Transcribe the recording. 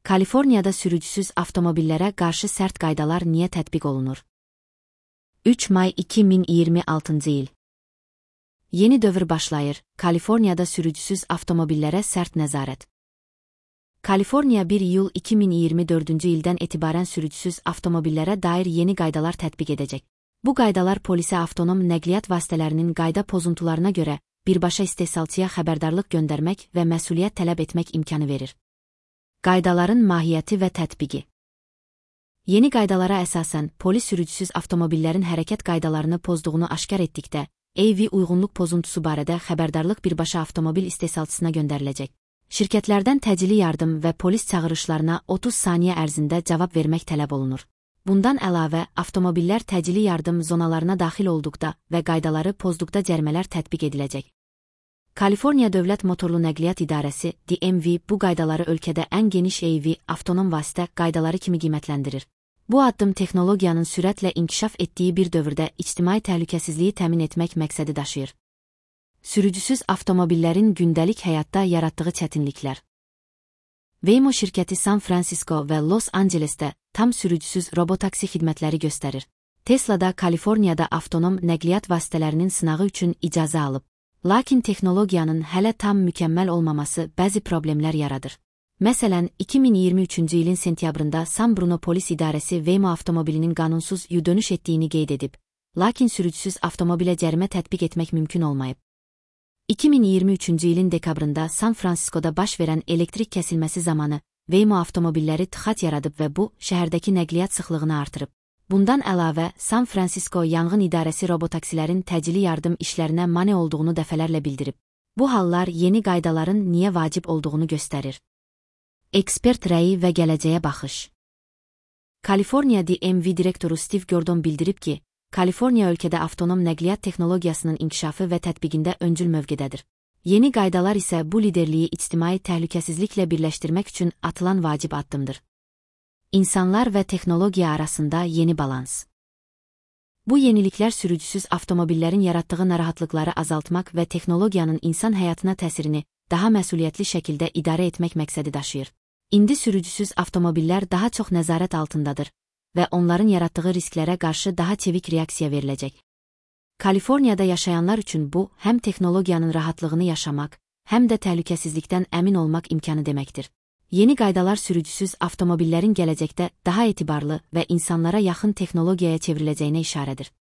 Kaliforniyada sürücüsüz avtomobillərə qarşı sərt qaydalar niyə tətbiq olunur? 3 may 2026 il. Yeni dövr başlayır. Kaliforniyada sürücüsüz avtomobillərə sərt nəzarət. Kaliforniya 1 iyul 2024 ildən etibarən sürücüsüz avtomobillərə dair yeni qaydalar tətbiq edəcək. Bu qaydalar polisə avtonom nəqliyyat vasitələrinin qayda pozuntularına görə birbaşa istehsalçıya xəbərdarlıq göndərmək və məsuliyyət tələb etmək imkanı verir. Qaydaların mahiyyəti və tətbiqi. Yeni qaydalara əsasən, polis sürücüsüz avtomobillərin hərəkət qaydalarını pozduğunu aşkar etdikdə, AV uyğunluq pozuntusu barədə xəbərdarlıq birbaşa avtomobil istehsalçısına göndəriləcək. Şirkətlərdən təcili yardım və polis çağırışlarına 30 saniyə ərzində cavab vermək tələb olunur. Bundan əlavə, avtomobillər təcili yardım zonalarına daxil olduqda və qaydaları pozduqda cərimələr tətbiq ediləcək. Kaliforniya Dövlət Motorlu Nəqliyyat İdarəsi, DMV, bu qaydaları ölkədə ən geniş AV, avtonom vasitə qaydaları kimi qiymətləndirir. Bu addım texnologiyanın sürətlə inkişaf etdiyi bir dövrdə ictimai təhlükəsizliyi təmin etmək məqsədi daşıyır. Sürücüsüz avtomobillərin gündəlik həyatda yaratdığı çətinliklər. Waymo şirkəti San Francisco və Los Angelesdə tam sürücüsüz robotaksi xidmətləri göstərir. Tesla da Kaliforniyada avtonom nəqliyyat vasitələrinin sınağı üçün icazə alıb. Lakin texnologiyanın hələ tam mükəmməl olmaması bəzi problemlər yaradır. Məsələn, 2023-cü ilin sentyabrında San Bruno Polis İdarəsi Waymo avtomobilinin qanunsuz dönüş etdiyini qeyd edib, lakin sürücüsüz avtomobilə cərimə tətbiq etmək mümkün olmayıb. 2023-cü ilin dekabrında San Franciscoda baş verən elektrik kəsilməsi zamanı Waymo avtomobilləri tıxac yaradıb və bu, şəhərdəki nəqliyyat sıxlığını artırıb. Bundan əlavə, San Francisco Yanğın İdarəsi robotaksilərin təcili yardım işlərinə mane olduğunu dəfələrlə bildirib. Bu hallar yeni qaydaların niyə vacib olduğunu göstərir. Ekspert rəyi və gələcəyə baxış. Kaliforniya DMV direktoru Steve Gordon bildirib ki, Kaliforniya ölkədə avtonom nəqliyyat texnologiyasının inkişafı və tətbiqində öncül mövqedədir. Yeni qaydalar isə bu liderliyi ictimai təhlükəsizliklə birləşdirmək üçün atılan vacib addımdır. İnsanlar və texnologiya arasında yeni balans. Bu yeniliklər sürücüsüz avtomobillərin yaratdığı narahatlıqları azaltmaq və texnologiyanın insan həyatına təsirini daha məsuliyyətli şəkildə idarə etmək məqsədi daşıyır. İndi sürücüsüz avtomobillər daha çox nəzarət altındadır və onların yaratdığı risklərə qarşı daha çevik reaksiya veriləcək. Kaliforniyada yaşayanlar üçün bu, həm texnologiyanın rahatlığını yaşamaq, həm də təhlükəsizlikdən əmin olmaq imkanı deməkdir. Yeni qaydalar sürücüsüz avtomobillərin gələcəkdə daha etibarlı və insanlara yaxın texnologiyaya çevriləcəyinə işarədir.